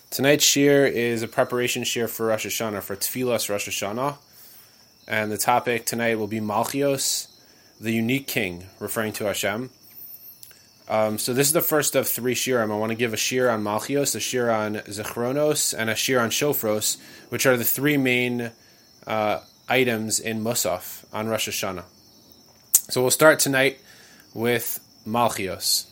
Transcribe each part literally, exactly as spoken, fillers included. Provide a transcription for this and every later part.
Tonight's shir is a preparation shir for Rosh Hashanah, for Tfilas Rosh Hashanah. And the topic tonight will be Malchios, the unique king, referring to Hashem. Um, so this is the first of three shirim. I want to give a shir on Malchios, a shir on Zechronos, and a shir on Shofros, which are the three main uh, items in Musaf on Rosh Hashanah. So we'll start tonight with Malchios.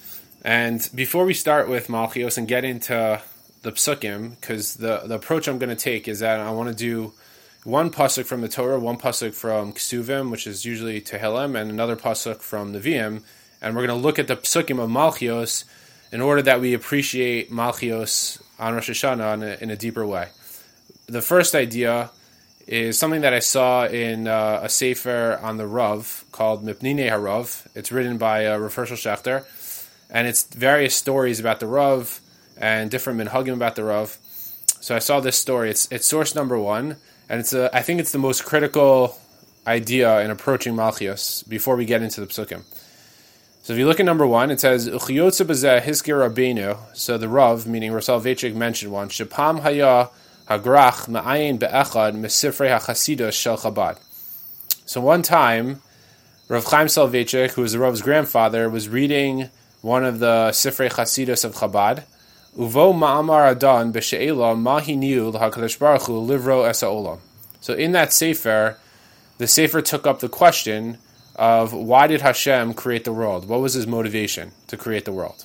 And before we start with Malchios and get into the psukim, because the, the approach I'm going to take is that I want to do one pasuk from the Torah, one pasuk from Ksuvim, which is usually Tehillim, and another pasuk from Nevi'im, and we're going to look at the psukim of Malchios in order that we appreciate Malchios on Rosh Hashanah in a, in a deeper way. The first idea is something that I saw in uh, a sefer on the Rav called Mipnei HaRav. It's written by uh, Rav Hershel Schachter, and it's various stories about the Rav and different minhagim about the Rav. So I saw this story. It's it's source number one, and it's a, I think it's the most critical idea in approaching Malchios before we get into the psukim. So if you look at number one, it says Uchiyotze b'zeh hiskir Rabbeinu. So the Rav, meaning Rav Soloveitchik, mentioned one. Shepam haya hagrach ma'ayin be'echad mesifrei hachasidos shel Chabad. So one time, Rav Chaim Soloveitchik, who was the Rav's grandfather, was reading one of the Sifrei Chasidus of Chabad. Uvo ma'amar adan b'she'ela mahiniu l'hakadosh baruch hu livro es ha'olam. So in that sefer, the sefer took up the question of why did Hashem create the world? What was his motivation to create the world?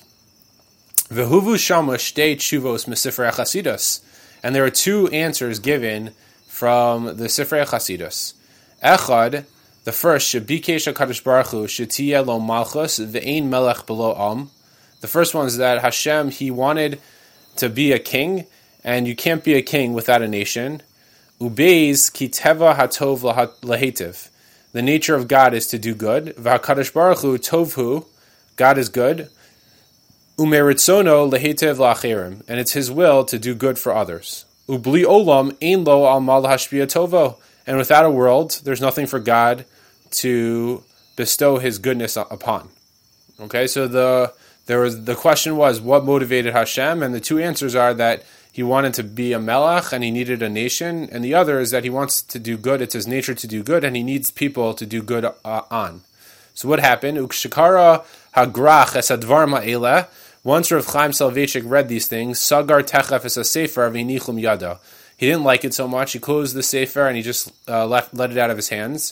V'huvu shama shtei tshuvos mesifrei Chasidus. And there are two answers given from the Sifrei Chasidus. Echad, the first, shebikesh hakadosh baruch hu shetiyeh lo malchus ve'ein melech below am. The first one is that Hashem, he wanted to be a king, and you can't be a king without a nation. Ubeiz ki teva hatov lahetiv. The nature of God is to do good. V'hakadosh baruch hu tovhu, God is good. Umeritzono lahetiv la'acherim, and it's his will to do good for others. Ubli olam ein lo al mal hashpia tovo, and without a world, there's nothing for God to bestow his goodness upon. Okay, so the There was the question was what motivated Hashem, and the two answers are that he wanted to be a melech and he needed a nation, and the other is that he wants to do good. It's his nature to do good, and he needs people to do good uh, on. So what happened? Ukshikara hagrach es advar ma'eleh. Once Rav Chaim Soloveitchik read these things, sagar techef es a sefer v'inichum yada. He didn't like it so much. He closed the sefer and he just uh, left let it out of his hands.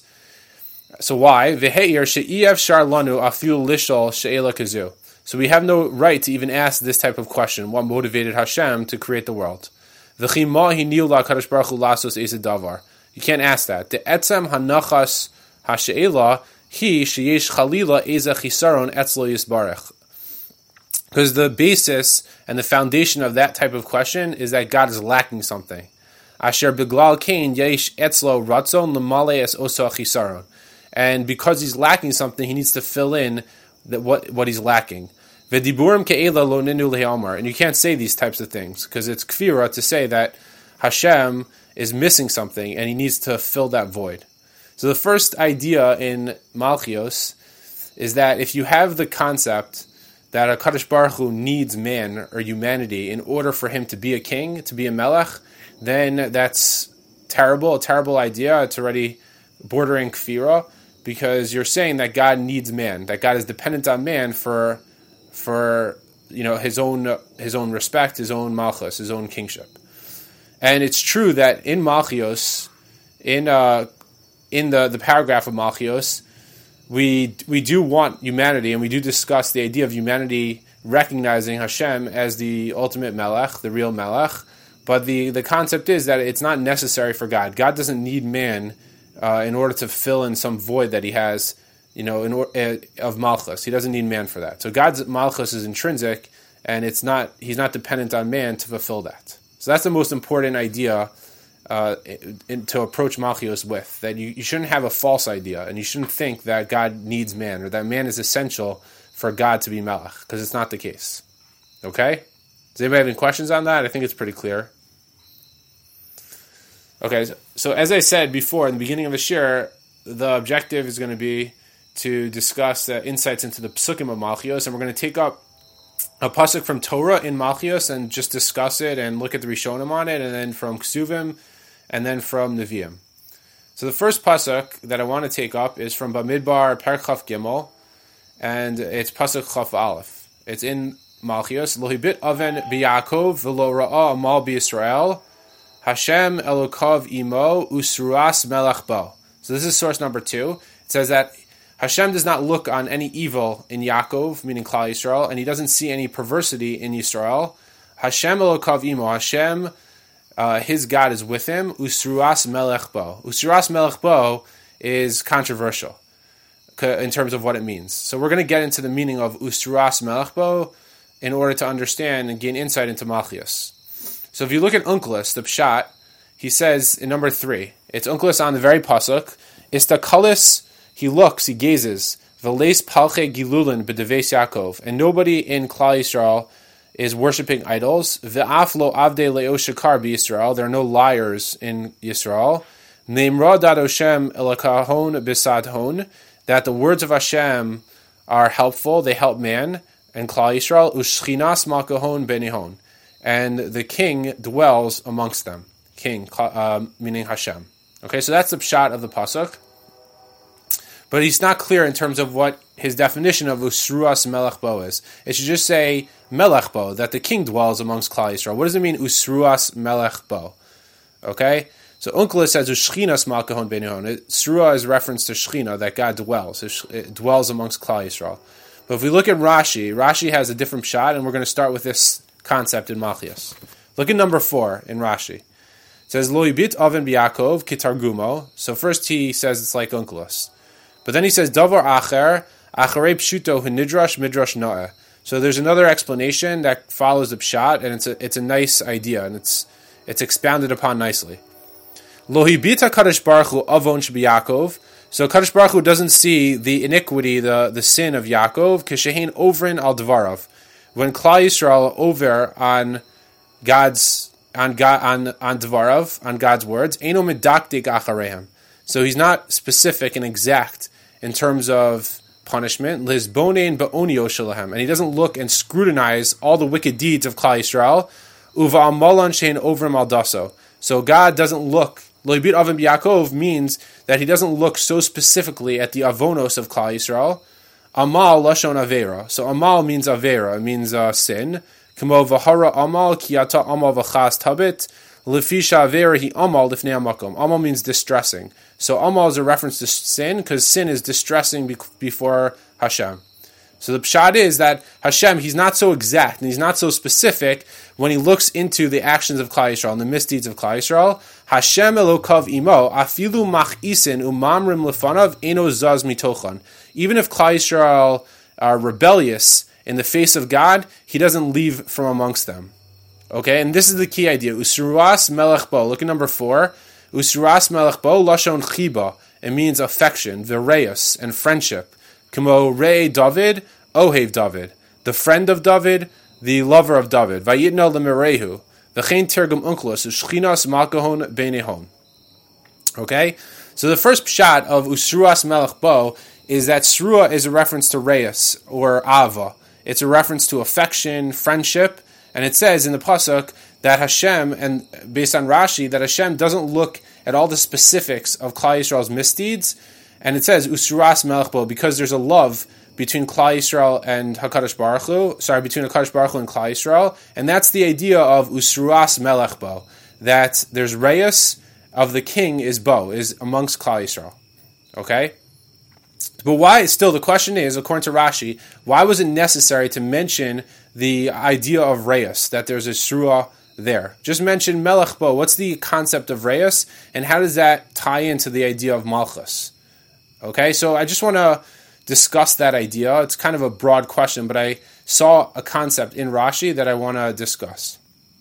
So why? V'heir she'iev shar lanu afil lishol she'ela kazu. So we have no right to even ask this type of question. What motivated Hashem to create the world? You can't ask that. The etzem hanachas hashe'ela hi sheyesh chalila eza chisaron etzlo yisbarech. Because the basis and the foundation of that type of question is that God is lacking something. Asher beglal kain yesh etzlo ratzon lemale es osa chisaron. And because he's lacking something, he needs to fill in that what what he's lacking. V'diburim ke'ela lo ninu le'amar. And you can't say these types of things because it's kfira to say that Hashem is missing something and he needs to fill that void. So the first idea in Malchios is that if you have the concept that HaKadosh Baruch Hu needs man or humanity in order for him to be a king, to be a melech, then that's terrible, a terrible idea. It's already bordering kfira, because you're saying that God needs man, that God is dependent on man for, for you know, his own his own respect, his own malchus, his own kingship. And it's true that in Malchios, in uh, in the, the paragraph of Malchios, we we do want humanity, and we do discuss the idea of humanity recognizing Hashem as the ultimate melech, the real melech. But the, the concept is that it's not necessary for God. God doesn't need man Uh, in order to fill in some void that he has, you know, in or, uh, of malchus. He doesn't need man for that. So God's malchus is intrinsic, and it's not. He's not dependent on man to fulfill that. So that's the most important idea uh, in, to approach Malchios with. That you, you shouldn't have a false idea, and you shouldn't think that God needs man or that man is essential for God to be melech, because it's not the case. Okay? Does anybody have any questions on that? I think it's pretty clear. Okay, so as I said before in the beginning of the shir, the objective is going to be to discuss the insights into the psukim of Malchios, and we're going to take up a pasuk from Torah in Malchios and just discuss it and look at the Rishonim on it, and then from Ksuvim, and then from Nevi'im. So the first pasuk that I want to take up is from Bamidbar Perek Chaf Gimel, and it's pasuk Chaf Aleph. It's in Malchios. Lo hibit aven b'Yaakov v'lo ra'a amal b'Yisrael, Hashem Elokav imo usruas melech bo. So this is source number two. It says that Hashem does not look on any evil in Yaakov, meaning Klal Yisrael, and he doesn't see any perversity in Yisrael. Hashem Elokav imo. Hashem, uh, his God is with him. Usruas melech bo. Usruas melech bo is controversial in terms of what it means. So we're going to get into the meaning of Usruas melech bo in order to understand and gain insight into Malchios. So if you look at Onkelos, the Pshat, he says in number three, it's Onkelos on the very pasuk, Istakalis, he looks, he gazes, V'leis palche gilulin b'deves Yaakov, and nobody in Klal Yisrael is worshipping idols. V'af lo avde leo shakar b'Yisrael, there are no liars in Yisrael. Neimra dad Hashem elakahon b'sadhon, that the words of Hashem are helpful, they help man, and Klal Yisrael, ushchinas makahon benihon, and the king dwells amongst them. King, uh, meaning Hashem. Okay, so that's the pshat of the pasuk. But he's not clear in terms of what his definition of usruas melech bo is. It should just say melech bo, that the king dwells amongst Klal Yisrael. What does it mean, usruas melech bo? Okay, so Onkelos says ushchinas makahon benihon. Srua is reference to Shechina, that God dwells. It dwells amongst Klal Yisrael. But if we look at Rashi, Rashi has a different pshat, and we're going to start with this concept in Malchios. Look at number four in Rashi. It says, Lo yibit aven b'Yaakov kitargumo. So first he says it's like Onkelos. But then he says, Davar acher, acharei pshuto hinidrash midrash na'eh. So there's another explanation that follows the pshat, and it's a, it's a nice idea, and it's it's expounded upon nicely. Lo yibit HaKadosh Baruch Hu avon sheb'Yaakov. So Kadosh Baruch Hu doesn't see the iniquity, the, the sin of Yaakov, kishehin overin al dvarav. When Klal Yisrael over on God's on God on on dvarav, on God's words, eino medakdik acharehem. So he's not specific and exact in terms of punishment. Lizbonein ba'onio shalahem, and he doesn't look and scrutinize all the wicked deeds of Klal Yisrael. Uva amalan shein overim al daso. So God doesn't look. Lo yibit avon b'Yaakov means that he doesn't look so specifically at the avonos of Klal Yisrael. Amal lashon avera. So amal means avera, it means uh, sin. Kamo v'hara amal kiyata amal v'chas tabit. Lefisha avera hi amal lifnei amakom. Amal means distressing. So amal is a reference to sin, because sin is distressing be- before Hashem. So the pshat is that Hashem, he's not so exact and he's not so specific when he looks into the actions of Klal Yisrael and the misdeeds of Klal Yisrael. Hashem elokav imo afilu machisin umamrim lefanav eno zaz mitochan. Even if Klal Yisrael are rebellious in the face of God, he doesn't leave from amongst them. Okay, and this is the key idea. Usruas melech bo. Look at number four. Usruas melech bo lashon chiba. It means affection, vireus, and friendship. Kamo rei David, ohev David, the friend of David, the lover of David. Vayitno lemirehu, v'chein tergum Onkelos, ushchinas makahon benehon. Okay, so the first pshat of usruas melech bo is that srua is a reference to reis or ava. It's a reference to affection, friendship, and it says in the pasuk that Hashem, and based on Rashi, that Hashem doesn't look at all the specifics of Klal Yisrael's misdeeds. And it says, Usruas melech bo, because there's a love between Klal Yisrael and HaKadosh Baruch Hu, sorry, between HaKadosh Baruch Hu and Klal Yisrael, and that's the idea of Usruas melech bo, that there's reis of the king is bo, is amongst Klal Yisrael. Okay? But why, still the question is, according to Rashi, why was it necessary to mention the idea of reis, that there's a srua there? Just mention melech bo. What's the concept of reis, and how does that tie into the idea of malchus? Okay, so I just want to discuss that idea. It's kind of a broad question, but I saw a concept in Rashi that I want to discuss.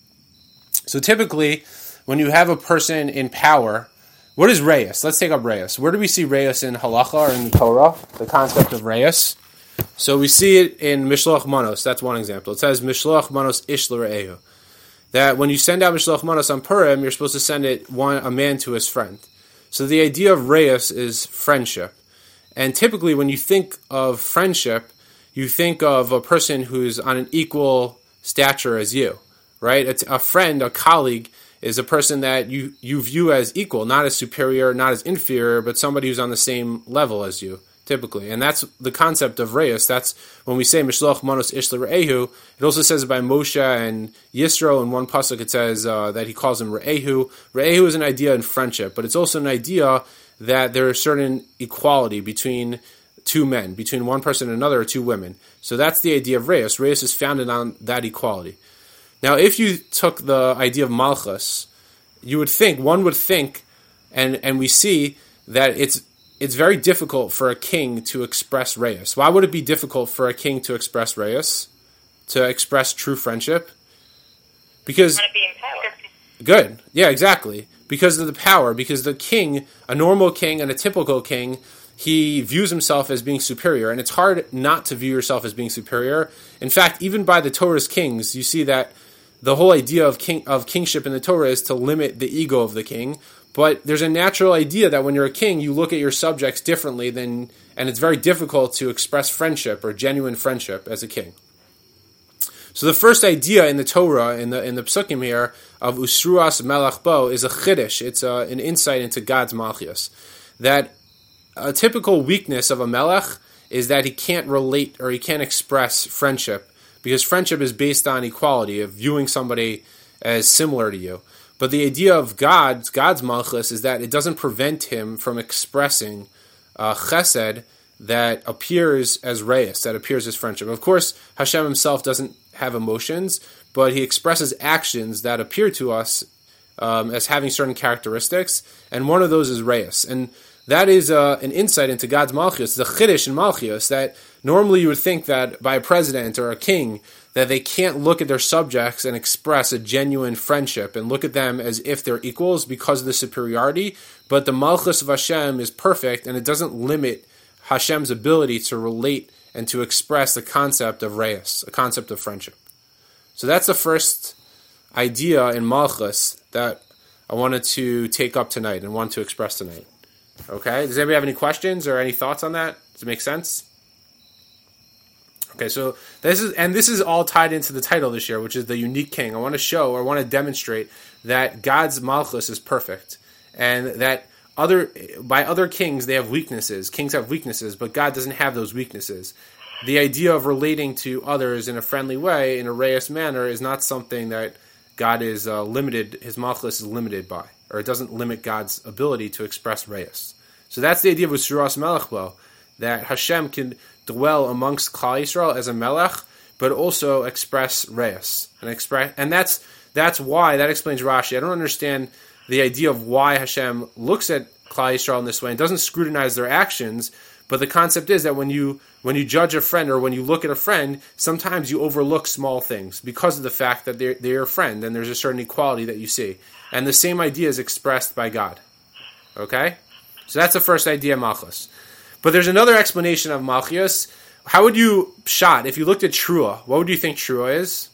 So typically, when you have a person in power, what is reis? Let's take up reis. Where do we see reis in halacha or in the Torah? The concept of reis. So we see it in Mishloach Manos. That's one example. It says Mishloach Manos ish l're'ehu. That when you send out Mishloach Manos on Purim, you're supposed to send it one a man to his friend. So the idea of reis is friendship. And typically when you think of friendship, you think of a person who's on an equal stature as you, right? It's a friend, a colleague, is a person that you, you view as equal, not as superior, not as inferior, but somebody who's on the same level as you, typically. And that's the concept of Reus. That's when we say Mishloach Manos Ish L'Re'ehu, it also says by Moshe and Yisro in one pasuk, it says uh, that he calls him Re'ehu. Re'ehu is an idea in friendship, but it's also an idea that there is certain equality between two men, between one person and another, or two women. So that's the idea of Reus. Reus is founded on that equality. Now, if you took the idea of Malchus, you would think, one would think, and, and we see that it's it's very difficult for a king to express Reus. Why would it be difficult for a king to express Reus? To express true friendship? Because... Want to be in power. Good. Yeah, exactly. Because of the power. Because the king, a normal king and a typical king, he views himself as being superior. And it's hard not to view yourself as being superior. In fact, even by the Torah's kings, you see that the whole idea of king of kingship in the Torah is to limit the ego of the king. But there's a natural idea that when you're a king, you look at your subjects differently than, and it's very difficult to express friendship or genuine friendship as a king. So the first idea in the Torah, in the in the Psukim here, of Usruas Melech Bo is a chiddush. It's a, an insight into God's Malchus. That a typical weakness of a melech is that he can't relate or he can't express friendship, because friendship is based on equality, of viewing somebody as similar to you. But the idea of God's, God's Malchus is that it doesn't prevent him from expressing uh, chesed that appears as reis, that appears as friendship. Of course, Hashem himself doesn't have emotions, but he expresses actions that appear to us um, as having certain characteristics, and one of those is reis. And that is uh, an insight into God's Malchus, the chiddush in Malchus, that normally you would think that by a president or a king, that they can't look at their subjects and express a genuine friendship and look at them as if they're equals because of the superiority. But the Malchus of Hashem is perfect, and it doesn't limit Hashem's ability to relate and to express the concept of reis, a concept of friendship. So that's the first idea in Malchus that I wanted to take up tonight and want to express tonight. Okay, does anybody have any questions or any thoughts on that? Does it make sense? Okay, so this is, and this is all tied into the title this year, which is the unique king. I want to show, or I want to demonstrate that God's Malchus is perfect, and that other by other kings they have weaknesses. Kings have weaknesses, but God doesn't have those weaknesses. The idea of relating to others in a friendly way, in a reis manner, is not something that God is uh, limited. His Malchus is limited by, or it doesn't limit God's ability to express reis. So that's the idea of Usruas Melech Bo, that Hashem can dwell amongst Klal Yisrael as a melech, but also express reis, and express, and that's that's why that explains Rashi. I don't understand the idea of why Hashem looks at Klal Yisrael in this way and doesn't scrutinize their actions. But the concept is that when you when you judge a friend or when you look at a friend, sometimes you overlook small things because of the fact that they're they're your friend, and there's a certain equality that you see. And the same idea is expressed by God. Okay, so that's the first idea, Malchus. But there's another explanation of Malchus. How would you shot if you looked at Trua? What would you think Trua is?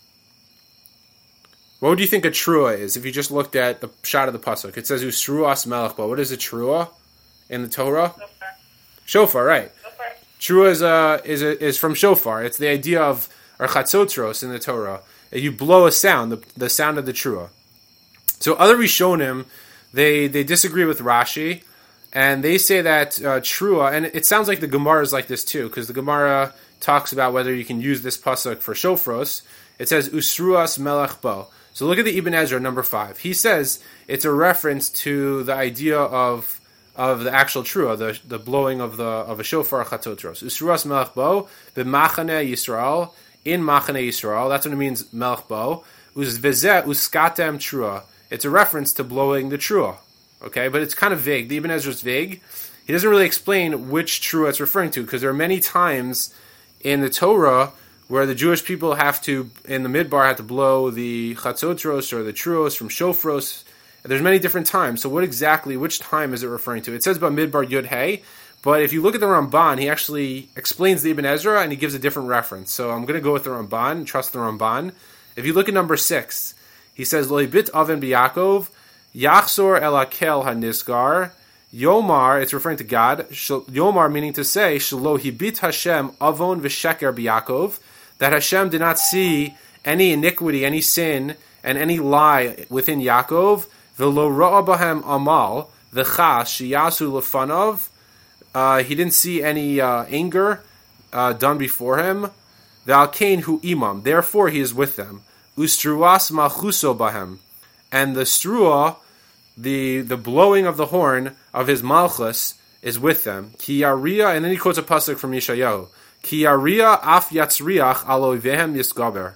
What would you think a Trua is if you just looked at the shot of the pasuk? It says Usruas Melech Bo. What is a Trua in the Torah? Shofar. Shofar, right? Shofar. Trua is a, is a, is from shofar. It's the idea of or chatzotros in the Torah. You blow a sound, the, the sound of the Trua. So other Rishonim, they they disagree with Rashi. And they say that uh, Trua, and it sounds like the Gemara is like this too, because the Gemara talks about whether you can use this pasuk for shofros. It says Usruas Melech Bo. So look at the Ibn Ezra, number five. He says it's a reference to the idea of of the actual Trua, the the blowing of the of a shofar chatotros. Usruas Melech Bo b'machane Yisrael, in machane Yisrael. That's what it means, Melech Bo. Uzveze uskatem Trua. It's a reference to blowing the Trua. Okay, but it's kind of vague. The Ibn Ezra is vague. He doesn't really explain which Trua it's referring to, because there are many times in the Torah where the Jewish people have to, in the Midbar, have to blow the chatzotros or the truos from shofros. There's many different times. So what exactly, which time is it referring to? It says about Midbar Yud Hey, but if you look at the Ramban, he actually explains the Ibn Ezra and he gives a different reference. So I'm going to go with the Ramban, trust the Ramban. If you look at number six, he says, Lo yibit aven b'Yakov, Yachzor el hakel hanisgar, Yomar, it's referring to God. Yomar meaning to say, Shelo hibit Hashem avon v'sheker b'Yakov, that Hashem did not see any iniquity, any sin, and any lie within Yaakov. V'lo ra'a bahem amal v'chas shiyasu lefanov. Uh, he didn't see any uh, anger uh, done before him. V'alkein hu imam. Therefore, he is with them. Ustruas malchuso bahem. And the strua, the the blowing of the horn of his malchus, is with them. Ki yaria, and then he quotes a pasuk from Yeshayahu. Ki yaria af yatzriach alo vehem yisgaber.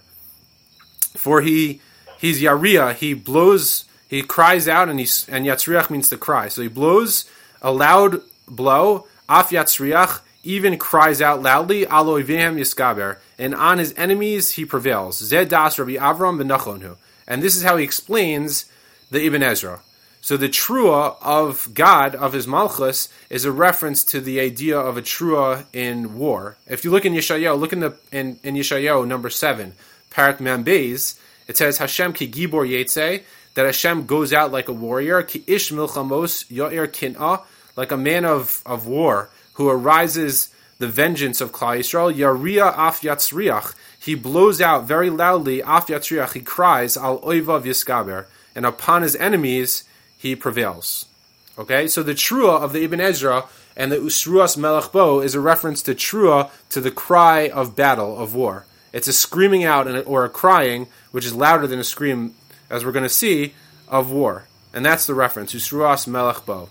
For he he's yaria, he blows, he cries out, and he and yatzriach means to cry. So he blows a loud blow. Af yatzriach even cries out loudly. Alo vehem yisgaber, and on his enemies he prevails. Zed das Rabbi Avram ben Nachonhu, and this is how he explains the Ibn Ezra. So the trua of God, of his malchus, is a reference to the idea of a trua in war. If you look in Yeshayahu, look in the in, in Yeshayahu number seven, Parak Mem Beis, it says Hashem ki gibor yetze, that Hashem goes out like a warrior, ki ish milchamos yo'er kin'ah, like a man of, of war who arises the vengeance of Klal Yisrael. Yaria af yatzriach, he blows out very loudly, af yatzriach, he cries al oivav yiskaber, and upon his enemies he prevails. Okay, so the trua of the Ibn Ezra and the Usruas Melech Bo is a reference to trua, to the cry of battle, of war. It's a screaming out and or a crying, which is louder than a scream, as we're going to see, of war. And that's the reference, Usruas Melech Bo.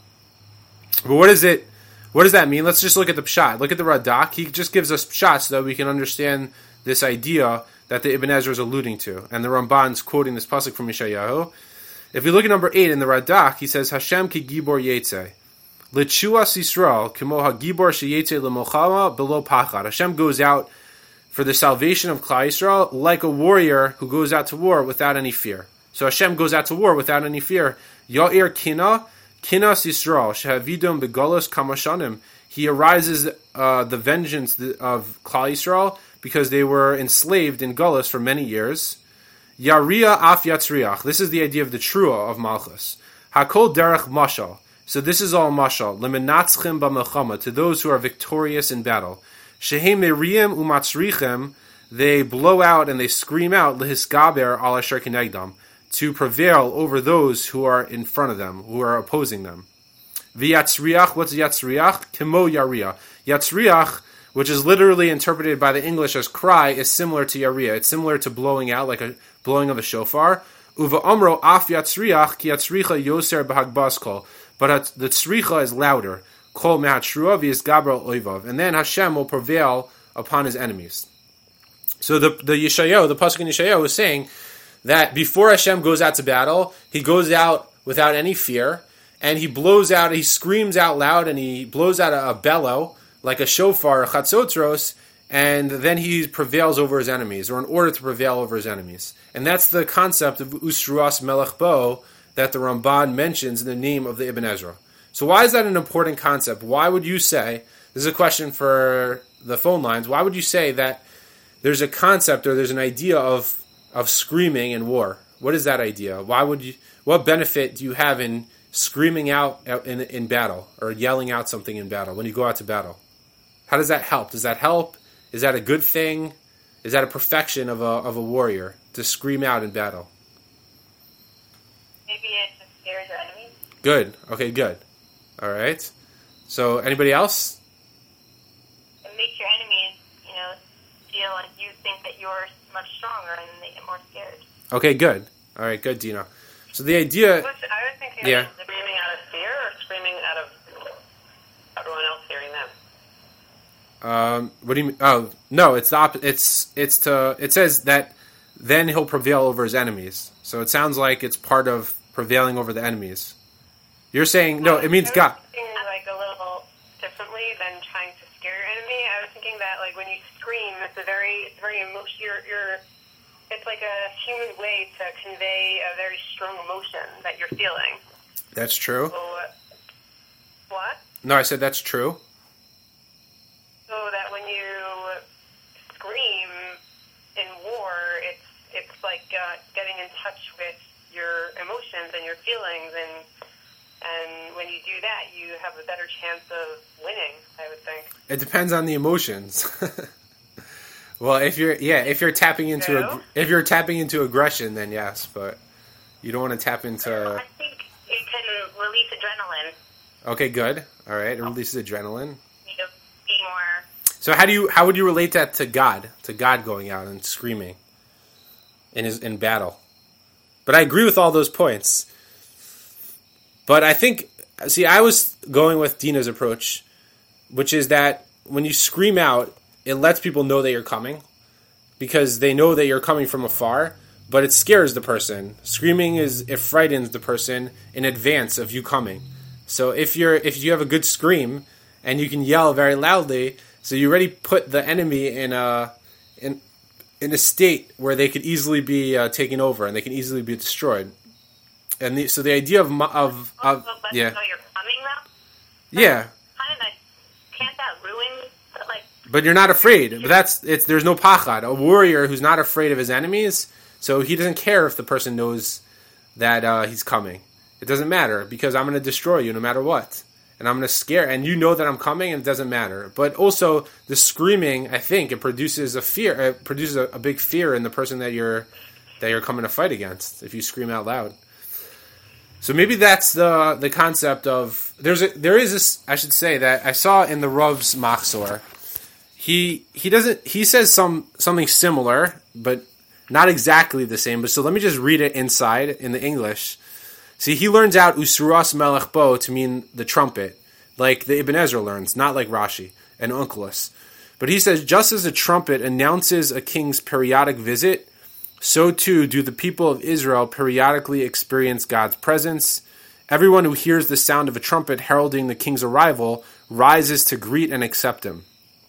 But what is it? What does that mean? Let's just look at the pshat. Look at the Radak. He just gives us pshat so that we can understand this idea that the Ibn Ezra is alluding to. And the Ramban's quoting this pasuk from Yeshayahu. If we look at number eight in the Radak, he says, Hashem ki gibor yetze. L'tshuas Yisrael, kimo ha-gibor sheyetze l'molchama below pachad. Hashem goes out for the salvation of Klal Yisrael like a warrior who goes out to war without any fear. So Hashem goes out to war without any fear. Ya'ir kina, kinas Yisrael, shehavidum begolos kamashanim. He arises uh, the vengeance of Klal Yisrael because they were enslaved in Golos for many years. Yaria af yatzriach. This is the idea of the trua of Malchus. Hakol derech mashal. So this is all mashal. Lemenatzchem b'melchama, to those who are victorious in battle. Shehem meriyim umatzrichem. They blow out and they scream out lehisgaber al asher kenegdam, to prevail over those who are in front of them, who are opposing them. V'yatzriach. What's yatzriach? Kemo yaria. Yatzriach, which is literally interpreted by the English as cry, is similar to yaria. It's similar to blowing out, like a blowing of a shofar. Uva omro af yatzriach ki yatzricha yoser b'hagbas kol. But the tzricha is louder. Kol mehatrua v'yizgaber oivav. And then Hashem will prevail upon his enemies. So the the Yeshayahu, the pasuk in Yeshayahu is saying that before Hashem goes out to battle, he goes out without any fear, and he blows out, he screams out loud, and he blows out a, a bellow, like a shofar, a chatzotros, and then he prevails over his enemies, or in order to prevail over his enemies. And that's the concept of Usruas Melech Bo that the Ramban mentions in the name of the Ibn Ezra. So why is that an important concept? Why would you say, this is a question for the phone lines, why would you say that there's a concept or there's an idea of of screaming in war? What is that idea? Why would you, what benefit do you have in screaming out in, in battle, or yelling out something in battle, when you go out to battle? How does that help? Does that help? Is that a good thing? Is that a perfection of a of a warrior, to scream out in battle? Maybe it just scares your enemies. Good. Okay, good. All right. So, anybody else? It makes your enemies, you know, feel like you think that you're much stronger, and they get more scared. Okay, good. All right, good, Dina. So the idea... I was thinking yeah. of screaming out of fear, or screaming out of everyone else hearing them. Um, what do you mean? Oh, no, it's the op- It's it's to. It says that then he'll prevail over his enemies. So it sounds like it's part of prevailing over the enemies. You're saying no. It means I was God. thinking like a little differently than trying to scare your enemy. I was thinking that like when you scream, it's a very, it's very emotion. You're, you're, it's like a human way to convey a very strong emotion that you're feeling. That's true. So, what? No, I said that's true. So that when you scream in war, it's it's like uh, getting in touch with your emotions and your feelings, and And when you do that, you have a better chance of winning, I would think. It depends on the emotions. Well, if you're yeah, if you're tapping into No? ag- if you're tapping into aggression, then yes, but you don't want to tap into. I think it can release adrenaline. Okay, good. All right, it releases adrenaline. You know, be more. So how do you how would you relate that to God? To God going out and screaming in his in battle? But I agree with all those points. But I think see, I was going with Dina's approach, which is that when you scream out, it lets people know that you're coming because they know that you're coming from afar, but it scares the person. Screaming is it frightens the person in advance of you coming. So if you're if you have a good scream and you can yell very loudly, so you already put the enemy in a in in a state where they could easily be uh, taken over and they can easily be destroyed. And the, so the idea of mo- of, of Also, let yeah them know you're coming, though. yeah, Kind of, can't that ruin, like, but you're not afraid. But that's it's there's no pachad. A warrior who's not afraid of his enemies, so he doesn't care if the person knows that uh, he's coming. It doesn't matter because I'm going to destroy you no matter what. And I'm going to scare, and you know that I'm coming, and it doesn't matter. But also, the screaming, I think, it produces a fear. It produces a, a big fear in the person that you're that you're coming to fight against. If you scream out loud, so maybe that's the the concept of there's a there is this. I should say that I saw in the Rav's Machzor. He he doesn't he says some something similar, but not exactly the same. But so let me just read it inside in the English. See, he learns out Usruas Melech Bo to mean the trumpet, like the Ibn Ezra learns, not like Rashi and Onkelos. But he says, just as a trumpet announces a king's periodic visit, so too do the people of Israel periodically experience God's presence. Everyone who hears the sound of a trumpet heralding the king's arrival rises to greet and accept him.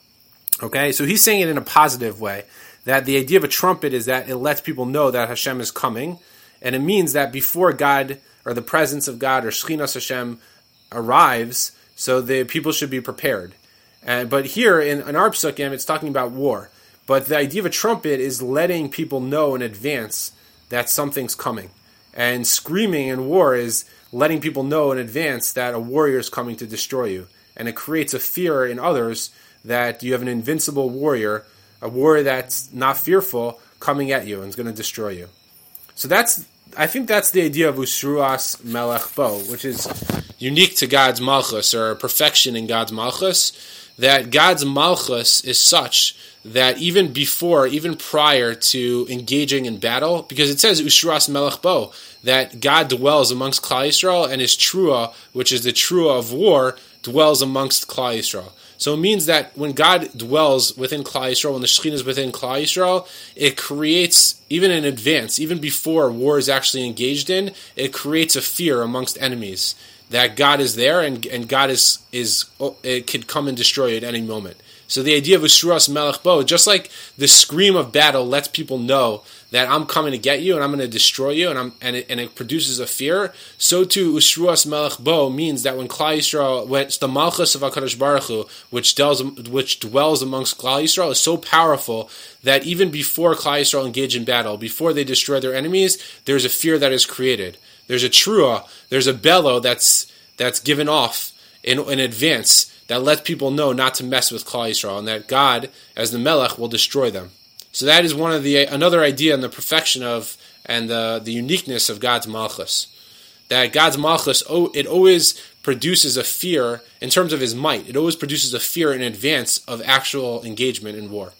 Okay, so he's saying it in a positive way, that the idea of a trumpet is that it lets people know that Hashem is coming, and it means that before God or the presence of God or Shchinas Hashem arrives, so the people should be prepared. And but here in, in our psukim, it's talking about war. But the idea of a trumpet is letting people know in advance that something's coming. And screaming in war is letting people know in advance that a warrior is coming to destroy you. And it creates a fear in others that you have an invincible warrior, a warrior that's not fearful, coming at you and is going to destroy you. So that's I think that's the idea of Usruas Melech Bo, which is unique to God's Malchus, or perfection in God's Malchus, that God's Malchus is such that even before, even prior to engaging in battle, because it says Usruas Melech Bo, that God dwells amongst Klal Yisrael, and his Trua, which is the Trua of war, dwells amongst Klal Yisrael. So it means that when God dwells within Klal Yisrael, when the Shekhinah is within Klal Yisrael, it creates, even in advance, even before war is actually engaged in, it creates a fear amongst enemies that God is there and, and God is, is it could come and destroy you at any moment. So the idea of Usruas Melech Bo, just like the scream of battle lets people know that I'm coming to get you and I'm going to destroy you, and I'm and it, and it produces a fear, so too Usruas Melech Bo means that when Klal Yisrael, when it's the Malchus of HaKadosh Baruch Hu, which dwells, which dwells amongst Klal Yisrael, is so powerful that even before Klal Yisrael engage in battle, before they destroy their enemies, there's a fear that is created. There's a trua, there's a bellow that's that's given off in, in advance that lets people know not to mess with Klal Yisrael, and that God, as the Melech, will destroy them. So that is one of the another idea in the perfection of and the, the uniqueness of God's Malchus. That God's Malchus, it always produces a fear in terms of his might. It always produces a fear in advance of actual engagement in war.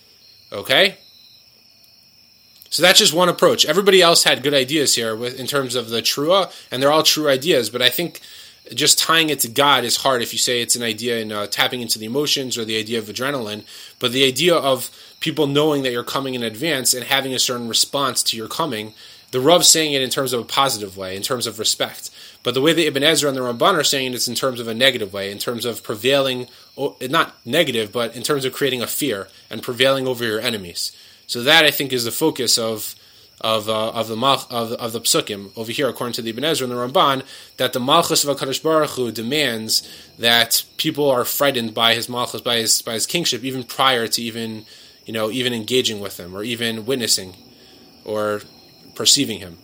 Okay? So that's just one approach. Everybody else had good ideas here with, in terms of the Trua, and they're all true ideas, but I think just tying it to God is hard if you say it's an idea in uh, tapping into the emotions or the idea of adrenaline, but the idea of people knowing that you're coming in advance and having a certain response to your coming, the Rav's saying it in terms of a positive way, in terms of respect. But the way the Ibn Ezra and the Ramban are saying it, it's in terms of a negative way, in terms of prevailing, not negative, but in terms of creating a fear and prevailing over your enemies. So that, I think, is the focus of of uh, of the of of the psukim over here, according to the Ibn Ezra and the Ramban, that the Malchus of HaKadosh Baruch Hu demands that people are frightened by his Malchus, by his by his kingship, even prior to even you know even engaging with him or even witnessing or perceiving him.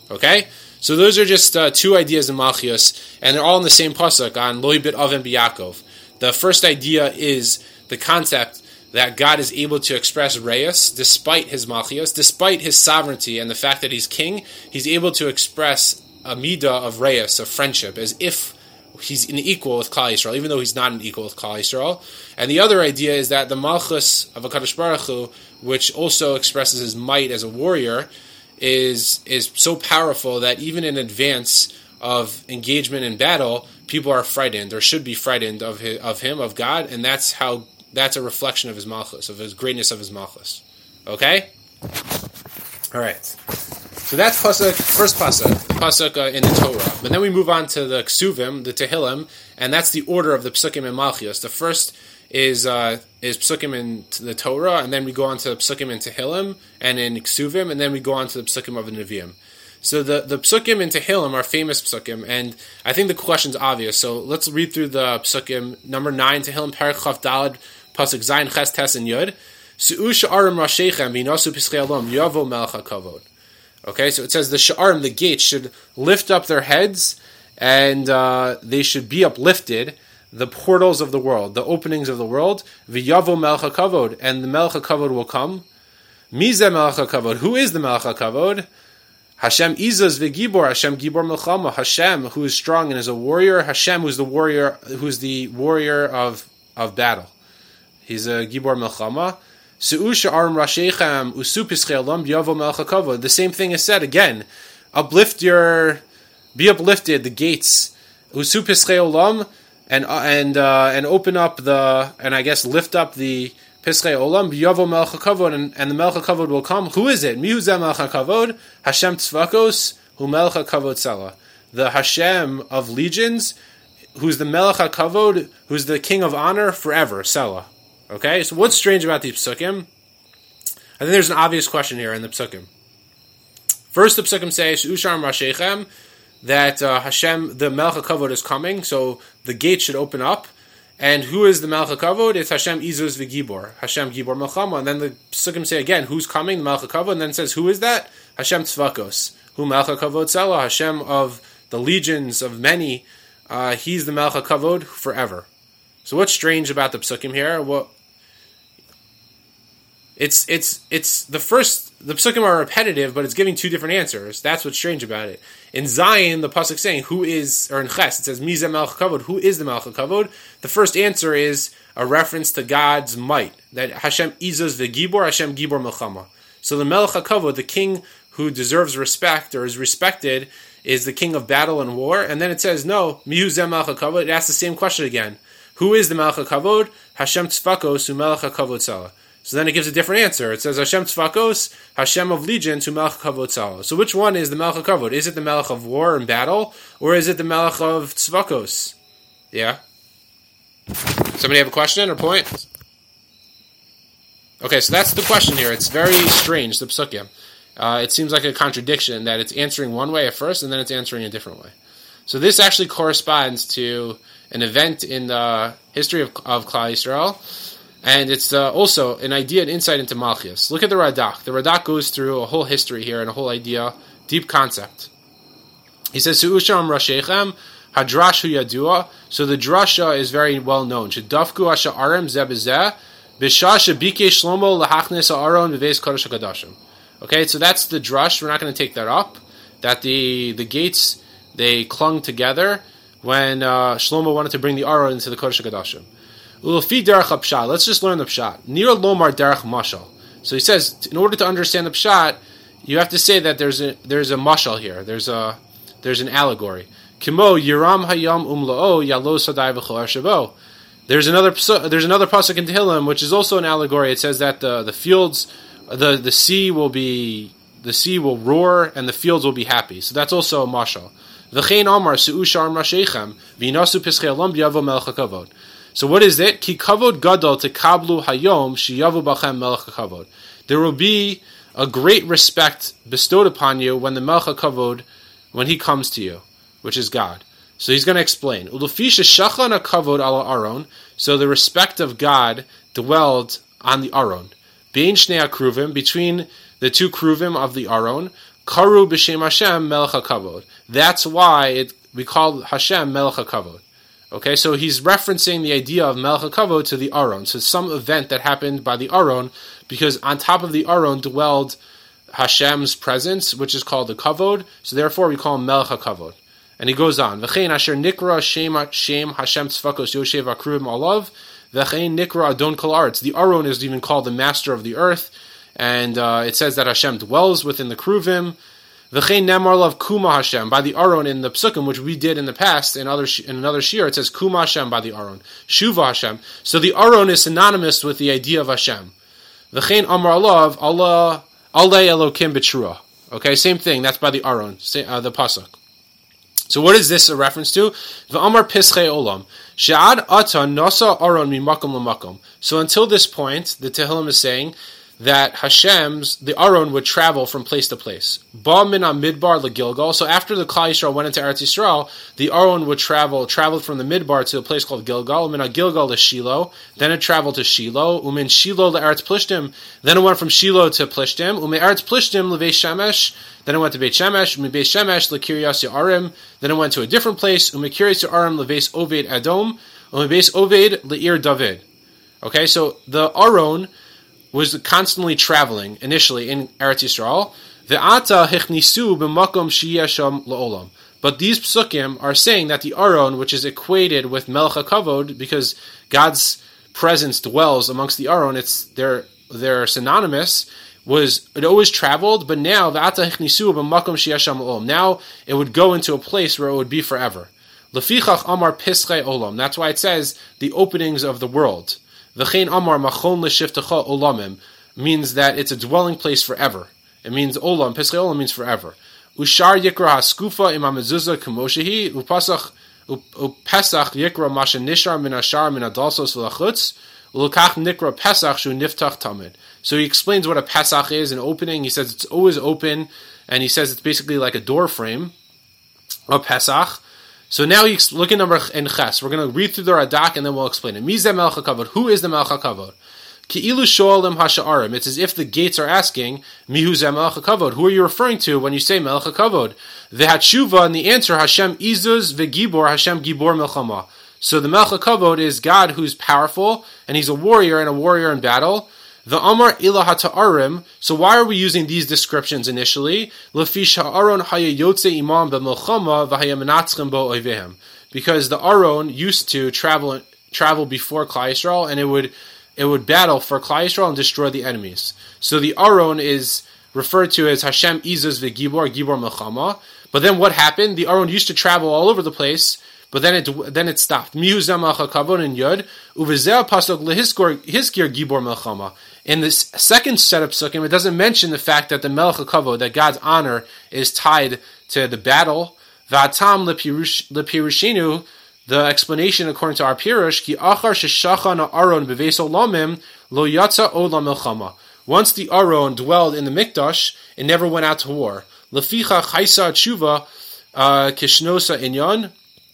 Okay? So those are just uh, two ideas in Malchios, and they're all in the same pasuk on Lo Yibit Avim B'Yakov. The first idea is the concept that God is able to express Reis despite his Malchios, despite his sovereignty and the fact that he's king, he's able to express a midah of Reis, of friendship, as if he's an equal with Klal Yisrael, even though he's not an equal with Klal Yisrael. And the other idea is that the Malchus of HaKadosh Baruch Hu, which also expresses his might as a warrior, is is so powerful that even in advance of engagement in battle, people are frightened or should be frightened of his, of him, of God, and that's how that's a reflection of his Malchus, of his greatness of his Malchus. Okay? All right. So that's pasuk, first pasuk, pasuk uh, in the Torah. But then we move on to the Ksuvim, the Tehillim, and that's the order of the Psukim in Malchios. The first is uh, is Psukim in the Torah, and then we go on to the Psukim in Tehillim, and in Ksuvim, and then we go on to the Psukim of the Nevi'im. So the, the Psukim in Tehillim are famous Psukim, and I think the question's obvious. So let's read through the Psukim. Number nine, Tehillim, Perek Chaf Dalad, pasuk Zayin, Ches, Tes, and Yud. Su'u sha'arim rashechem v'inasu pischei alom yavo melech hakavod. Okay, so it says the sha'arim, the gates, should lift up their heads, and uh, they should be uplifted, the portals of the world, the openings of the world, v'yavo melech hakavod, and the melech hakavod will come. Mizeh melech hakavod, who is the melech hakavod? Hashem izaz v'gibor, Hashem gibor melchama, Hashem, who is strong and is a warrior, Hashem, who is the warrior, who is the warrior of, of battle. He's a gibor melchama. The same thing is said again. Uplift your, be uplifted, the gates, and and uh, and open up the, and I guess lift up the pischei olam. And and the melech hakavod will come. Who is it? Mihu zeh melech hakavod? Hashem tzvakos hu melech hakavod tzala. The Hashem of legions, who's the melech hakavod, who's the king of honor forever. Tzala. Okay, so what's strange about these psukim? I think there's an obvious question here in the psukim. First, the psukim say, "Ushar Rashechem," that uh, Hashem, the Melech HaKavod, is coming, so the gate should open up. And who is the Melech HaKavod? It's Hashem Izuz v'Gibor, Hashem Gibor Melchama. And then the psukim say again, who's coming? The Melech HaKavod. And then it says, who is that? Hashem Tzvakos, who Melech HaKavod Tzala, Hashem of the legions of many. Uh, he's the Melech HaKavod forever. So what's strange about the psukim here? What? It's it's it's the first. The psukim are repetitive, but it's giving two different answers. That's what's strange about it. In Zion, the pasuk saying who is, or in Ches, it says Mizeh Melech HaKavod. Who is the Melech HaKavod? The first answer is a reference to God's might, that Hashem Izos v'Gibor, Hashem Gibor Melchama. So the Melech HaKavod, the king who deserves respect or is respected, is the king of battle and war. And then it says no, Mihu zeh Melech HaKavod. It asks the same question again. Who is the Melech HaKavod? Hashem Tzvakos hu Melech HaKavod Tzala. So then it gives a different answer. It says Hashem Tzvakos, Hashem of legions, hu Melech HaKavod Tzala. So which one is the Melech HaKavod? Is it the Melech of war and battle, or is it the Melech of Tzvakos? Yeah? Somebody have a question or point? Okay, so that's the question here. It's very strange, the psukim. Uh, it seems like a contradiction that it's answering one way at first, and then it's answering a different way. So this actually corresponds to an event in the history of, of Klal Yisrael, and it's uh, also an idea, an insight into Malchios. Look at the Radak. The Radak goes through a whole history here and a whole idea, deep concept. He says, Su'usham Rashechem, Hadrash hu Yadua. So the drasha is very well known. Shedafku Asha Arim Zebezeh, Bishah Shebike Shlomo Lahachnes Aaron Beves Kodesh HaKadoshim. Okay, so that's the drush. We're not going to take that up. That the, the gates, they clung together when uh, Shlomo wanted to bring the Aron into the Kodesh HaKadoshim. Ulefi derech hapshat. Let's just learn the pshat. Nir lomar derech mashal. So he says, in order to understand the pshat, you have to say that there's a there's a mashal here. There's a there's an allegory. Kimo yiram hayam umlao yalo sadai v'choar shavo. There's another there's another pasuk in Tehillim which is also an allegory. It says that the the fields, the the sea will be the sea will roar and the fields will be happy. So that's also a mashal. V'chein amar su'ushar mashechem v'inasu pischei alam b'yavo melech hakavod. So what is it? Ki kavod gadol tekablu hayom shiyavu bachem melech hakavod. There will be a great respect bestowed upon you when the melech hakavod, when he comes to you, which is God. So he's going to explain. Ulufi sheshachan hakavod ala Aron. So the respect of God dwelled on the Aron. Bein shnei hakruvim, between the two kruvim of the Aron. Karu b'shem Hashem Melech HaKavod. That's why it, we call Hashem Melech HaKavod. Okay, so he's referencing the idea of Melech HaKavod to the Aron. So some event that happened by the Aron, because on top of the Aron dwelled Hashem's presence, which is called the Kavod. So therefore we call him Melech HaKavod. And he goes on, V'chein asher nikra shem Hashem tzvakos Yoshev Akruvim alav, V'chein nikra Adon kol haaretz. The Aron is even called the master of the earth, and uh, it says that Hashem dwells within the Kruvim. V'chein nemar lav Kuma Hashem, by the Aron in the Psukim, which we did in the past, in, other, in another shir, it says Kuma Hashem by the Aron. Shuva Hashem. So the Aron is synonymous with the idea of Hashem. V'chein amar lav Allah, Alei Elokim b'trua. Okay, same thing, that's by the Aron, uh, the Pasuk. So what is this a reference to? V'amar pischei olam. She'ad ata nasa Aron mimakom lamakom. So until this point, the Tehillim is saying that Hashem's, the Aron would travel from place to place. Ba min midbar leGilgal. So after the Klal Yisrael went into Eretz Yisrael, the Aron would travel, traveled from the midbar to a place called Gilgal. Min Gilgal to Shiloh. Then it traveled to Shiloh. Umin Shiloh to Eretz Plishtim. Then it went from Shiloh to Plishtim. Umin Eretz Plishtim leVeit Shemesh. Then it went to Beit Shemesh. Umin Beit Shemesh leKiryas Ye'arim. Then it went to a different place. Umin Kiryas Ye'arim leVeis Oved Edom. Umin Beis Oved leIr David. Okay, so the Aron was constantly traveling initially in Eretz Yisrael. Ve'ata hichnisu b'makom sheyesham la'olam. But these psukim are saying that the Aron, which is equated with Melech HaKavod, because God's presence dwells amongst the Aron, it's they're they're synonymous. Was it always traveled? But now ve'ata hichnisu b'makom sheyesham la'olam. Now it would go into a place where it would be forever. Lefichach amar pischei olam. That's why it says the openings of the world. V'chein amar machon l'shiftecha olamim means that it's a dwelling place forever. It means olam. Pischei olam means forever. Ushar yikra haskufa im hamezuzah k'moshehi upasach upesach yikra masha nishar min ashar min adalsos v'lachutz ulukach nikra pesach shu niftach tamid. So he explains what a pesach is, an opening. He says it's always open, and he says it's basically like a door frame, a pesach. So now you look at number in Ches. We're going to read through the Radak and then we'll explain it. Mizeh Melech HaKavod. Who is the Melech HaKavod? Ki'ilu sho'alim hasha'arim. It's as if the gates are asking, Mihu zeh Melech HaKavod. Who are you referring to when you say Melech HaKavod? V'hatshuva, and the answer, Hashem Izuz v'gibor, Hashem Gibor Melchama. So the Melech HaKavod is God who's powerful, and he's a warrior and a warrior in battle. The Amar Ilah HaTa'arim. So why are we using these descriptions initially? Lefish ha'aron haya yotze imam b'melchama v'haya menatzchem bo oivehem. Because the Aron used to travel travel before Klal Yisrael, and it would it would battle for Klal Yisrael and destroy the enemies. So the Aron is referred to as Hashem Izuz v'gibor, Gibor Melchama. But then what happened? The Aron used to travel all over the place, but then it then it stopped. Mihu zeh Melech HaKavod in Yod, uvezeh pasuk lehiskor hiskir Gibor Melchama. In this second set of psukim, it doesn't mention the fact that the Melech HaKavod, that God's honor, is tied to the battle. V'atam lepirushinu, the explanation according to our pirush, ki achar sheshachan ha'aron beveis olamim lo yatsa olam melchama. Once the Aron dwelled in the Mikdash, it never went out to war. Leficha chaysa tshuva kishnosa inyan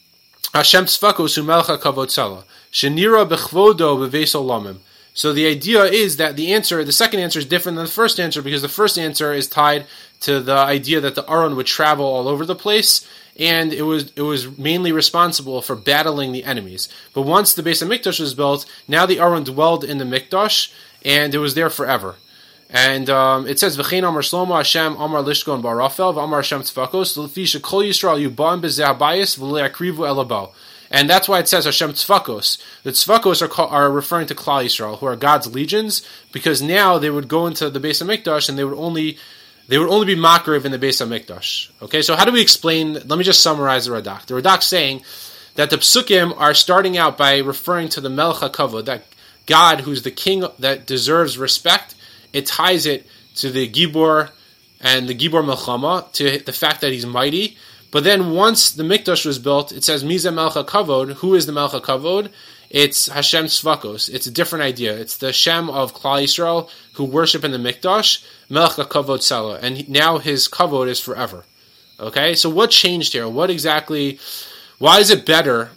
Hashem tzvakos hu Melech HaKavod tzala shenira bechvodo beveis olamim. So the idea is that the answer, the second answer is different than the first answer, because the first answer is tied to the idea that the Aron would travel all over the place, and it was it was mainly responsible for battling the enemies. But once the Beis HaMikdash was built, now the Aron dwelled in the Mikdash, and it was there forever. And um, it says, V'chein Amar Shlomo Hashem Amar Lishkon Barafel V'Amar Hashem Tzvakos L'fi Shekol Yisrael Yubam B'Zeh HaBayis V'Le Akrivu Elabau. And that's why it says Hashem Tzvakos. The Tzvakos are, call, are referring to Klal Yisrael, who are God's legions, because now they would go into the Beis HaMikdash and they would only they would only be makriv in the Beis HaMikdash. Okay, so how do we explain? Let me just summarize the Radak. The Radak saying that the Psukim are starting out by referring to the Melech HaKavod, that God, who's the king that deserves respect. It ties it to the Gibor and the Gibor Melchama, to the fact that he's mighty. But then once the Mikdash was built, it says, Mizeh Melech HaKavod. Who is the Melech HaKavod? It's Hashem Tzvakos. It's a different idea. It's the Shem of Klal Yisrael who worship in the Mikdash, Melech HaKavod Tzala. And now his Kavod is forever. Okay? So what changed here? What exactly, why is it better?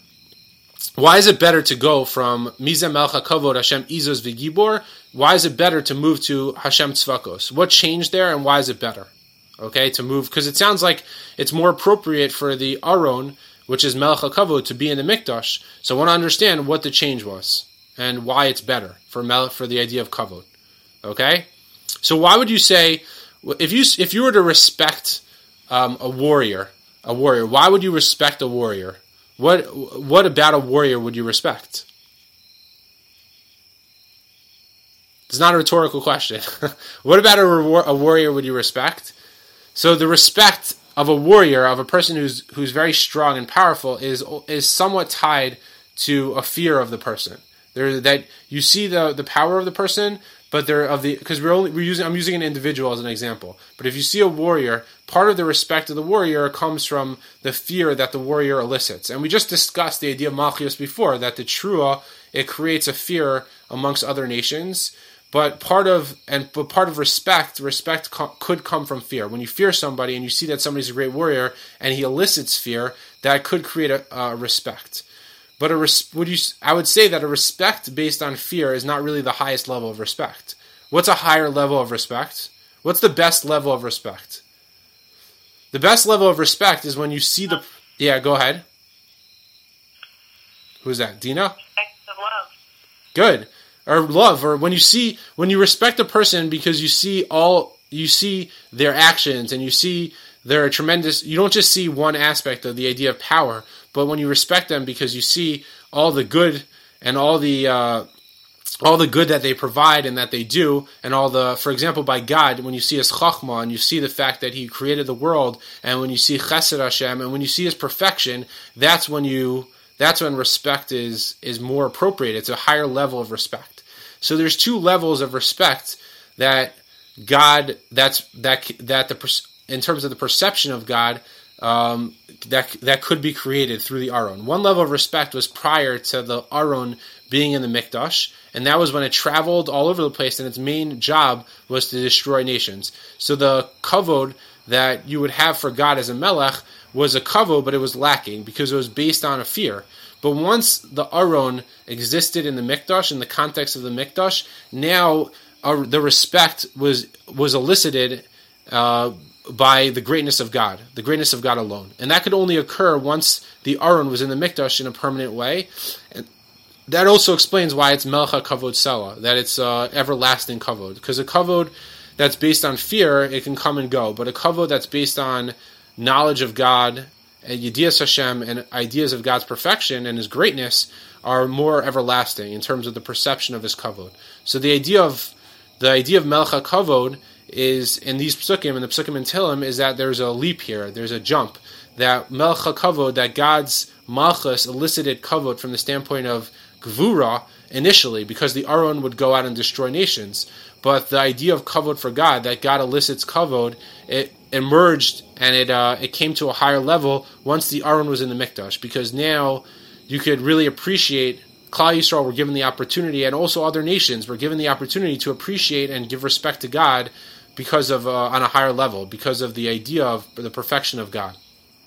Why is it better to go from Mizeh Melech HaKavod, Hashem Izuz v'Gibor? Why is it better to move to Hashem Tzvakos? What changed there, and why is it better? Okay, to move, because it sounds like it's more appropriate for the Aron, which is Melech HaKavod, to be in the Mikdash. So I want to understand what the change was and why it's better for Mel- for the idea of Kavod. Okay, so why would you say, if you if you were to respect um, a warrior, a warrior, why would you respect a warrior? What what about a warrior would you respect? It's not a rhetorical question. What about a, rewar- a warrior would you respect? So the respect of a warrior, of a person who's who's very strong and powerful, is is somewhat tied to a fear of the person. There, that you see the, the power of the person, but they're of the because we're only we're using I'm using an individual as an example. But if you see a warrior, part of the respect of the warrior comes from the fear that the warrior elicits. And we just discussed the idea of Malchios before, that the Trua, it creates a fear amongst other nations. But part of and but part of respect, respect co- could come from fear. When you fear somebody and you see that somebody's a great warrior and he elicits fear, that could create a, a respect. But a res- would you? I would say that a respect based on fear is not really the highest level of respect. What's a higher level of respect? What's the best level of respect? The best level of respect is when you see the. Yeah, go ahead. Who's that? Dina? Respect of love. Good. Or love, or when you see, when you respect a person because you see all, you see their actions and you see their tremendous, you don't just see one aspect of the idea of power, but when you respect them because you see all the good and all the, uh, all the good that they provide and that they do, and all the, for example, by God, when you see His Chachma and you see the fact that He created the world, and when you see Chesed Hashem, and when you see His perfection, that's when you, that's when respect is, is more appropriate. It's a higher level of respect. So there's two levels of respect that God, that's that that the in terms of the perception of God, um, that that could be created through the Aron. One level of respect was prior to the Aron being in the Mikdash, and that was when it traveled all over the place, and its main job was to destroy nations. So the kavod that you would have for God as a melech was a kavod, but it was lacking because it was based on a fear. But once the Aron existed in the Mikdash, in the context of the Mikdash, now uh, the respect was was elicited uh, by the greatness of God, the greatness of God alone. And that could only occur once the Aron was in the Mikdash in a permanent way. And that also explains why it's Melech HaKavod Sela, that it's uh, everlasting kavod. Because a kavod that's based on fear, it can come and go. But a kavod that's based on knowledge of God, and Yedias Hashem, and ideas of God's perfection and His greatness are more everlasting in terms of the perception of His kavod. So the idea of the idea of Melech HaKavod is in these psukim, in the psukim in Tehillim, is that there's a leap here, there's a jump. That Melech HaKavod, that God's Malchus elicited kavod from the standpoint of Gvura initially, because the Aron would go out and destroy nations. But the idea of kavod for God, that God elicits kavod, it emerged and it uh, it came to a higher level once the Aron was in the Mikdash, because now you could really appreciate, Klal Yisrael were given the opportunity, and also other nations were given the opportunity to appreciate and give respect to God because of, uh, on a higher level, because of the idea of the perfection of God.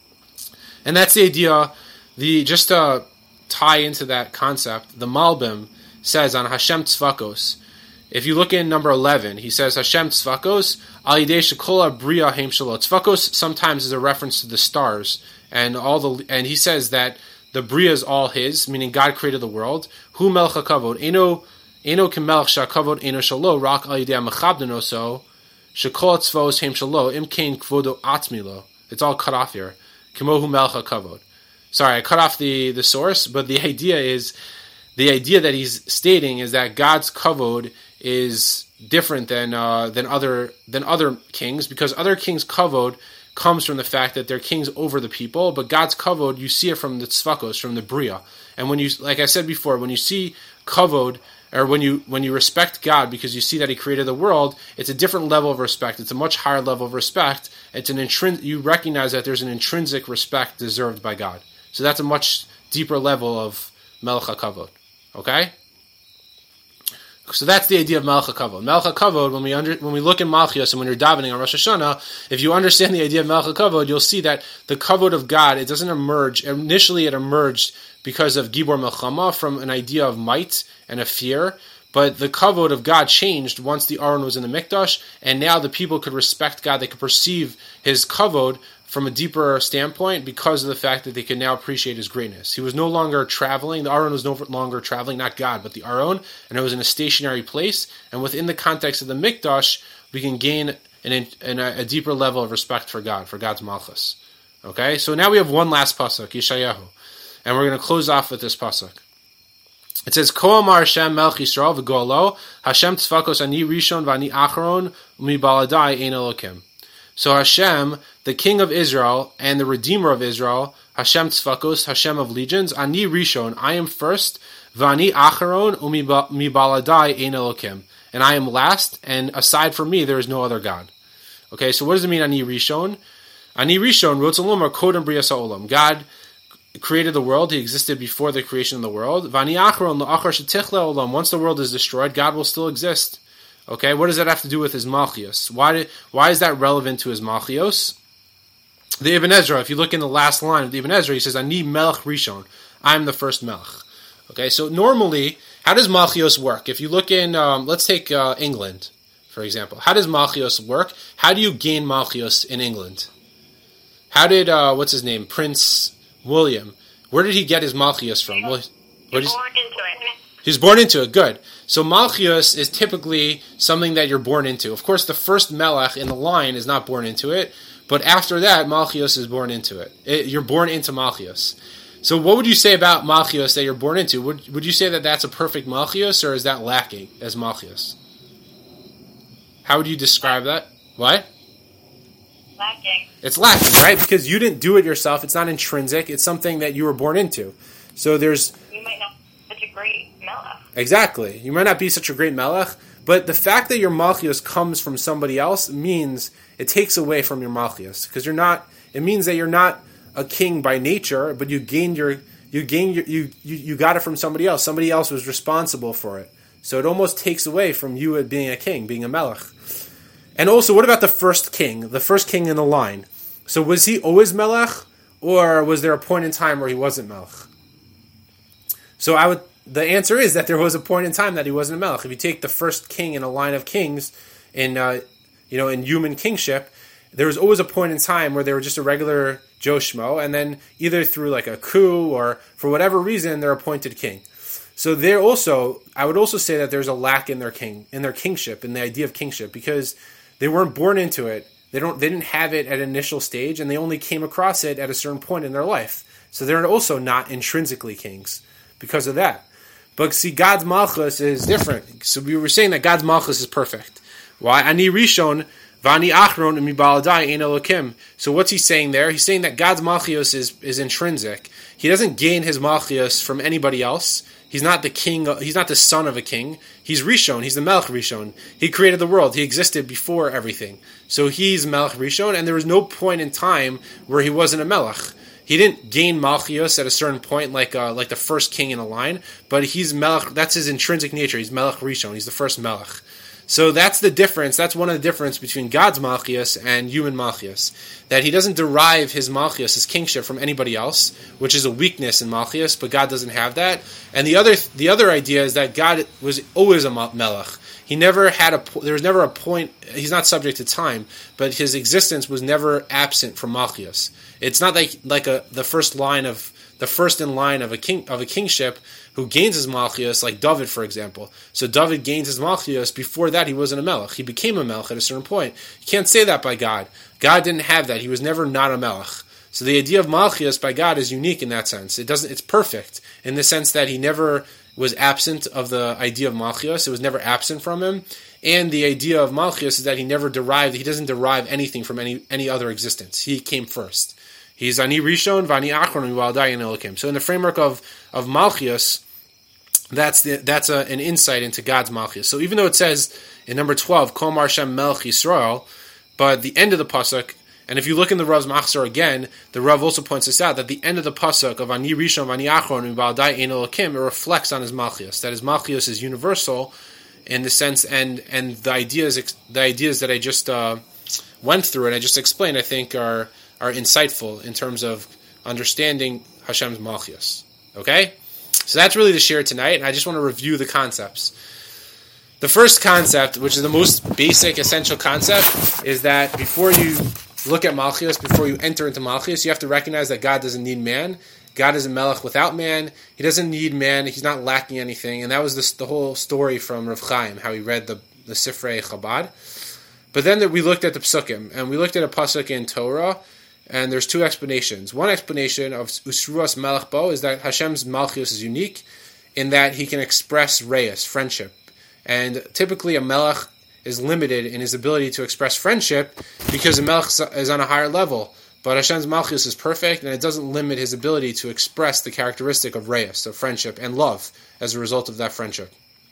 And that's the idea, the just to tie into that concept, the Malbim says on Hashem Tzvakos, if you look in number eleven, he says, Hashem Tzvakos, Al Yidei Shekola Bria Heim Shelo. Tzvakos sometimes is a reference to the stars, and all the and he says that the Bria is all His, meaning God created the world. Hu Melech HaKavod, Eno Eno Kemelech Shakavod Eno Shelo, Rak Al Yidei Mechabdenoso, Shekol Tzvos Heim Shelo, Im Kein Kvodo Atzmilo. It's all cut off here. Kemohu Melech HaKavod. Sorry, I cut off the, the source, but the idea is, the idea that he's stating is that God's kavod is different than uh, than other than other kings, because other kings' kavod comes from the fact that they're kings over the people, but God's kavod, you see it from the tzvakos, from the bria. And when you, like I said before, when you see kavod, or when you when you respect God because you see that He created the world, it's a different level of respect. It's a much higher level of respect. It's an intrin- you recognize that there's an intrinsic respect deserved by God. So that's a much deeper level of Melech HaKavod. Okay? So that's the idea of Melech HaKavod. Melech HaKavod, when we under, when we look in Malchios and when you're davening on Rosh Hashanah, if you understand the idea of Melech HaKavod, you'll see that the kavod of God, it doesn't emerge. Initially it emerged because of Gibor Melchama, from an idea of might and a fear. But the kavod of God changed once the Aron was in the Mikdash, and now the people could respect God. They could perceive his kavod from a deeper standpoint because of the fact that they could now appreciate his greatness. He was no longer traveling. The Aron was no longer traveling, not God, but the Aron, and it was in a stationary place. And within the context of the Mikdash, we can gain an, an, a deeper level of respect for God, for God's malchus. Okay, so now we have one last pasuk, Yeshayahu, and we're going to close off with this pasuk. It says, Ko amar Hashem melech Yisrael v'golo, Hashem tzvakos ani rishon v'ani acharon, umi baladai ein Elokim. So Hashem, the King of Israel and the Redeemer of Israel, Hashem tzvakos, Hashem of legions, ani rishon, I am first, v'ani acharon, umi baladai ein Elokim. And I am last, and aside from me, there is no other God. Okay, so what does it mean, ani rishon? Ani rishon, rotzalom, or kodem brias ha'olam. God created the world. He existed before the creation of the world. Vani achron la'achar shetichle olam. Once the world is destroyed, God will still exist. Okay, what does that have to do with his malchios? Why did, why is that relevant to his malchios? The Ibn Ezra, if you look in the last line of the Ibn Ezra, he says, Ani melech rishon. I'm the first melech. Okay, so normally, how does malchios work? If you look in, um, let's take uh, England, for example. How does malchios work? How do you gain malchios in England? How did, uh, what's his name, Prince William, where did he get his malchios from? Well, He's born into it. He's born into it, good. So malchios is typically something that you're born into. Of course, the first melech in the line is not born into it, but after that, malchios is born into it. it you're born into malchios. So what would you say about malchios that you're born into? Would, would you say that that's a perfect malchios, or is that lacking as malchios? How would you describe that? What? Lacking. It's lacking, right? Because you didn't do it yourself. It's not intrinsic. It's something that you were born into. So there's... You might not be such a great melech. Exactly. You might not be such a great melech, but the fact that your malchios comes from somebody else means it takes away from your malchios. Because you're not... It means that you're not a king by nature, but you gained your... You gained your, you, you you got it from somebody else. Somebody else was responsible for it. So it almost takes away from you being a king, being a melech. And also, what about the first king, the first king in the line? So was he always melech, or was there a point in time where he wasn't melech? So I would. The answer is that there was a point in time that he wasn't a melech. If you take the first king in a line of kings, in uh, you know, in human kingship, there was always a point in time where they were just a regular Joe Schmo, and then either through like a coup or for whatever reason, they're appointed king. So there also, I would also say that there's a lack in their king, in their kingship, in the idea of kingship, because they weren't born into it. They don't. They didn't have it at an initial stage, and they only came across it at a certain point in their life. So they're also not intrinsically kings because of that. But see, God's malchus is different. So we were saying that God's malchus is perfect. Why? Ani rishon vani achron mi baladai ein Elokim. So what's he saying there? He's saying that God's malchus is is intrinsic. He doesn't gain his malchus from anybody else. He's not the king. He's not the son of a king. He's Rishon. He's the Melech Rishon. He created the world. He existed before everything. So he's Melech Rishon, and there was no point in time where he wasn't a Melech. He didn't gain Malchios at a certain point, like uh, like the first king in a line. But he's Melech. That's his intrinsic nature. He's Melech Rishon. He's the first Melech. So that's the difference. That's one of the difference between God's Malchios and human Malchios. That he doesn't derive his Malchios, his kingship, from anybody else, which is a weakness in Malchios, but God doesn't have that. And the other the other idea is that God was always a Melech. He never had a, there was never a point, he's not subject to time, but his existence was never absent from Malchios. It's not like like a the first line of, the first in line of a king of a kingship who gains his Malchios, like David, for example. So David gains his Malchios. Before that, he wasn't a Melech. He became a Melech at a certain point. You can't say that by God. God didn't have that. He was never not a Melech. So the idea of Malchios by God is unique in that sense. It doesn't. It's perfect in the sense that he never was absent of the idea of Malchios. It was never absent from him. And the idea of Malchios is that he never derived, he doesn't derive anything from any, any other existence. He came first. He's Ani Rishon, Vani Achron, V'aldai and Elokim. So in the framework of, of Malchios, that's the, that's a, an insight into God's Malchios. So even though it says in number twelve, Kol Mar Shem Melech Yisrael, but the end of the pasuk, and if you look in the Rav's Machzor again, the Rav also points this out, that the end of the pasuk of Ani Rishon, Vani Achron, V'aldai and Elokim, it reflects on his Malchios. That his Malchios is universal in the sense, and and the ideas the ideas that I just uh, went through and I just explained, I think are are insightful in terms of understanding Hashem's Malchios. Okay? So that's really the share tonight, and I just want to review the concepts. the first concept, which is the most basic, essential concept, is that before you look at Malchus, before you enter into Malchus, you have to recognize that God doesn't need man. God is a melech without man. He doesn't need man. He's not lacking anything. And that was the, the whole story from Rav Chaim, how he read the, the Sifrei Chabad. But then we looked at the Psukim, and we looked at a Pasuk in Torah, and there's two explanations. One explanation of Usruas Melech Bo is that Hashem's Malchus is unique in that he can express Reis, friendship. And typically a melech is limited in his ability to express friendship because the melech is on a higher level. But Hashem's Malchus is perfect, and it doesn't limit his ability to express the characteristic of Reis, of friendship, and love as a result of that friendship.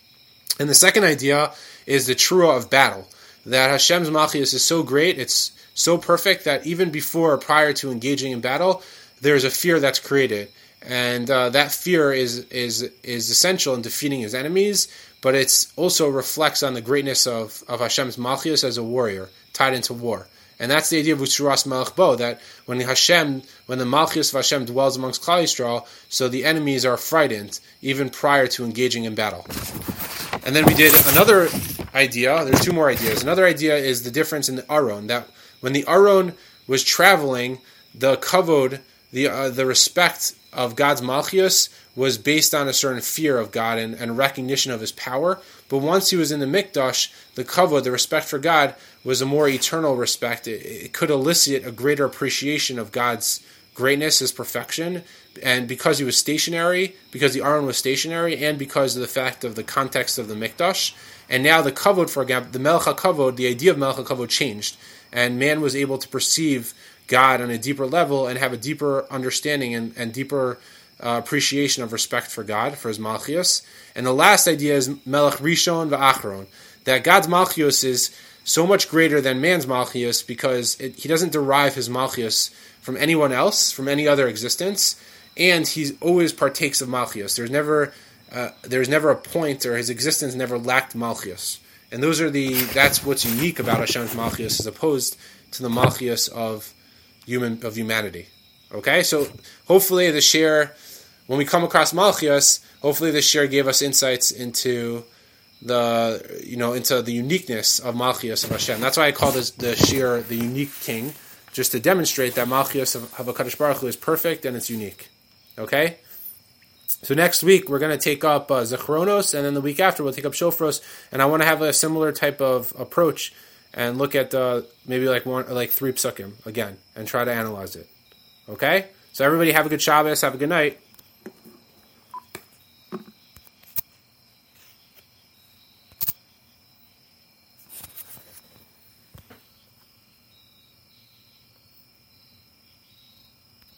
And the second idea is the Trua of battle, that Hashem's Malchus is so great, it's so perfect, that even before or prior to engaging in battle, there's a fear that's created. And uh, that fear is, is, is essential in defeating his enemies, but it also reflects on the greatness of, of Hashem's Malchus as a warrior, tied into war. And that's the idea of Utsuras Melech Bo, that when Hashem, when the Malchus of Hashem dwells amongst Klal Yisrael, so the enemies are frightened even prior to engaging in battle. And then we did another idea. There's two more ideas. Another idea is the difference in the Aron, that when the Aron was traveling, the kavod, the uh, the respect of God's Malchus was based on a certain fear of God and, and recognition of his power. But once he was in the Mikdash, the kavod, the respect for God, was a more eternal respect. It, it could elicit a greater appreciation of God's greatness, his perfection. And because he was stationary, because the Aron was stationary, and because of the fact of the context of the Mikdash, and now the kavod, for example, the Melech HaKavod, the idea of Melech HaKavod changed, and man was able to perceive God on a deeper level and have a deeper understanding and, and deeper uh, appreciation of respect for God, for his Malchus. And the last idea is Melech Rishon v'Achron, that God's Malchus is so much greater than man's Malchus because it, he doesn't derive his Malchus from anyone else, from any other existence, and he always partakes of Malchus. There's never uh, there's never a point, or his existence never lacked Malchus. And those are the that's what's unique about Hashem's Malchus as opposed to the Malchus of human of humanity. Okay, so hopefully the share, when we come across Malchus, hopefully the share gave us insights into the you know into the uniqueness of Malchus of Hashem. That's why I call this the share the unique king, just to demonstrate that Malchus of HaKadosh Baruch Hu is perfect and it's unique. Okay, so next week we're going to take up uh, Zechronos, and then the week after we'll take up Shofros, and I want to have a similar type of approach and look at uh, maybe like one, like three psukim again, and try to analyze it. Okay? So everybody have a good Shabbos, have a good night.